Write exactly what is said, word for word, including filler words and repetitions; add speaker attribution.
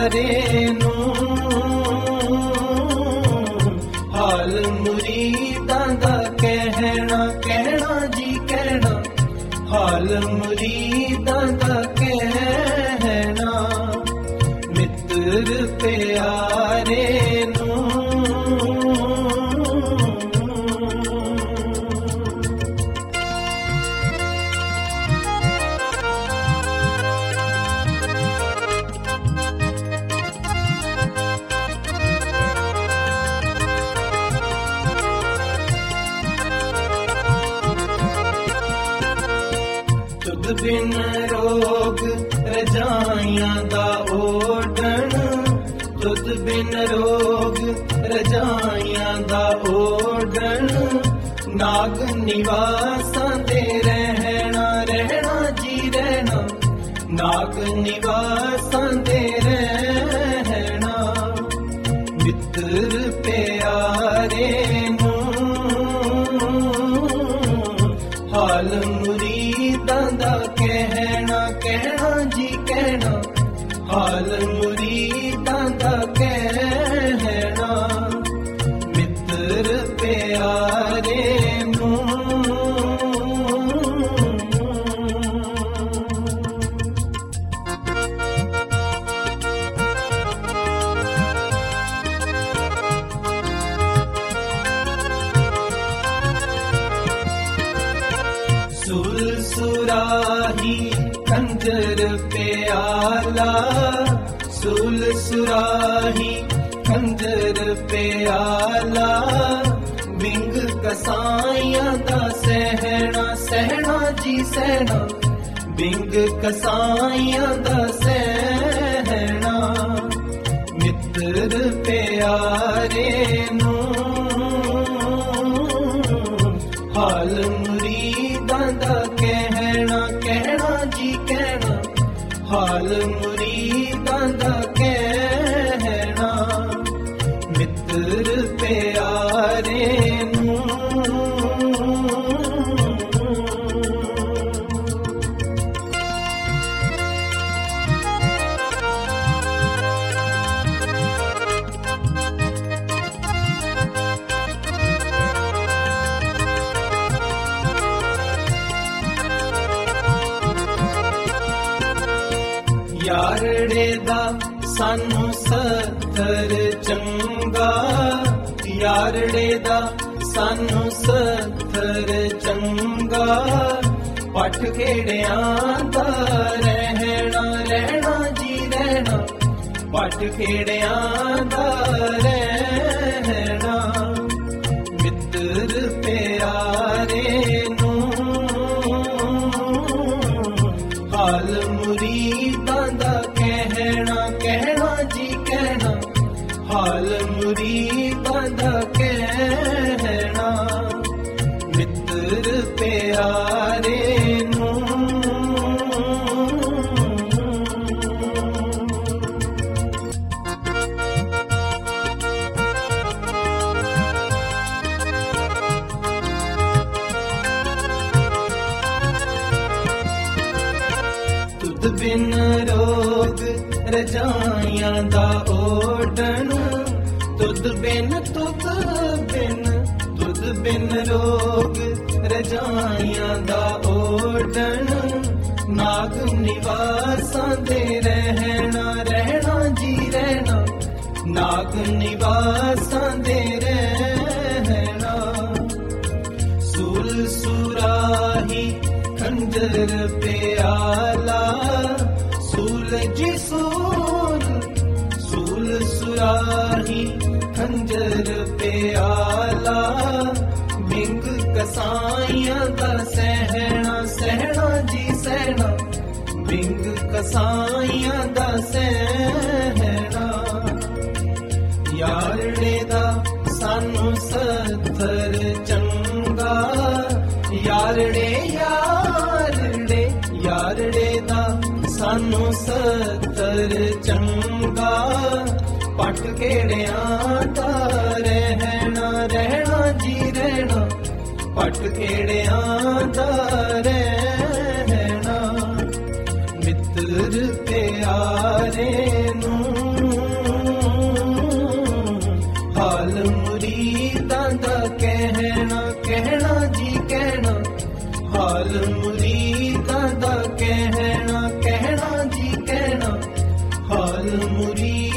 Speaker 1: ਪਿਆਰੇ ਨੂੰ ਹਾਲ ਮੁਰੀਦਾਂ ਦਾ ਕਹਿਣਾ ਕਹਿਣਾ ਜੀ ਕਹਿਣਾ ਹਾਲ ਮੁਰੀਦਾਂ ਦਾ ਕਹਿਣਾ ਮਿੱਤਰ ਪਿਆਰੇ ਨੂੰ ਤੁਧ ਬਿਨ ਰੋਗ ਰਜਾਈਆਂ ਦਾ ਓਢਣ ਤੁਧ ਬਿਨ ਰੋਗ ਰਜਾਈਆਂ ਦਾ ਓਢਣ ਨਾਗ ਨਿਵਾਸਾਂ ਦੇ ਰਹਿਣਾ ਰਹਿਣਾ ਜੀ ਰਹਿਣਾ ਨਾਗ ਨਿਵਾਸਾਂ ਦੇ ਰਹਿਣਾ ਮਿੱਤਰ ਪਿਆਰੇ ਨੂੰ ਹਾਲ ਮੁਰੀਦਾਂ ਦਾ ਕਹਿਣਾ ਕਹਿਣਾ ਜੀ ਕਹਿਣਾ ਹਾਲ ਮੁਰੀਦਾਂ ਦਾ ਕਹਿਣਾ ਮਿੱਤਰ ਪਿਆਰੇ ਨੂੰ ਸੁਲ ਸੁਰਾਹੀ ਕੰਜਰ ਪਿਆਲਾ ਸੁਲ ਸੁਰਾਹੀ ਕੰਜਰ ਪਿਆਲਾ ਬਿੰਗ ਕਸਾਈਆਂ ਦਾ ਸਹਿਣਾ ਸਹਿਣਾ ਜੀ ਸਹਿਣਾ ਬਿੰਗ ਕਸਾਈਆਂ ਦਾ ਸਹਿਣਾ ਮਿੱਤਰ ਪਿਆਰੇ ਨੂੰ ਹਾਲ ਮੁਰੀਦਾਂ ਦਾ ਕਹਿਣਾ ਕਹਿਣਾ ਜੀ ਕਹਿਣਾ ਹਾਲ ਮੁਰੀਦਾਂ ਦਾ ਕਹਿਣਾ ਮਿੱਤਰ ਪਿਆਰੇ ਨੂੰ ਯਾਰੜੇ ਦਾ ਸਾਨੂੰ ਸੱਥਰ ਚੰਗਾ ਯਾਰੜੇ ਦਾ ਸਾਨੂੰ ਸੱਥਰ ਚੰਗਾ ਪੱਟ ਖੇੜਿਆਂ ਦਾ ਰਹਿਣਾ ਰਹਿਣਾ ਜੀ ਰਹਿਣਾ ਪੱਟ ਖੇੜਿਆਂ ਦਾ ਰਹਿਣਾ ਮਿੱਤਰ ਪਿਆਰੇ ਨੂੰ ਹਾਲ ਮੁਰੀਦਾਂ ਦਾ ਕਹਿਣਾ ਕਹਿਣਾ ਜੀ ਕਹਿਣਾ ਹਾਲ ਮੁਰੀਦਾਂ ਦਾ ਕਹਿਣਾ ਮਿੱਤਰ ਪਿਆਰੇ ਨੂੰ ਤੁਧ ਬਿਨ ਰੋਗ ਰਜਾਈਆਂ ਦਾ ਓਢਣ ਤੁਧ ਬਿਨ ਤੁਧ ਬਿਨ ਤੁਧ ਬਿਨ ਰੋਗ ਰਜਾਈਆਂ ਦਾ ਓਢਣ ਨਾਗ ਨਿਵਾਸਾਂ ਦੇ ਰਹਿਣਾ ਰਹਿਣਾ ਜੀ ਰਹਿਣਾ ਨਾਗ ਨਿਵਾਸਾਂ ਦੇ ਰਹਿਣਾ ਸੁਲ ਸੁਰਾਹੀ ਖੰਜਰ ਪਿਆਲਾ ਸੂਲ ਜੀ ਸੂਲ ਸੂਲ ਸੁਰਾਹੀ ਖੰਜਰ ਪਿਆਲਾ ਬਿੰਗ ਕਸਾਈਆਂ ਦਾ ਸਹਿਣਾ ਸਹਿਣਾ ਜੀ ਸਹਿਣਾ ਬਿੰਗ ਕਸਾਈਆਂ ਦਾ ਸਹਿਣਾ ਯਾਰੜੇ ਦਾ ਸਾਨੂੰ ਸੱਥਰ ਚੰਗਾ ਯਾਰੜੇ ਯਾਰੜੇ ਯਾਰੜੇ ਦਾ ਸਾਨੂੰ ਸੱਥਰ ਚੰਗਾ ਪੱਟ ਖੇੜਿਆਂ ਦਾ ਰਹਿਣਾ ਰਹਿਣਾ ਜੀ ਰਹਿਣਾ ਪੱਟ ਖੇੜਿਆਂ ਦਾ ਰਹਿਣਾ ਮਿੱਤਰ ਪਿਆਰੇ ਨੂੰ ਮੁਰੀਦ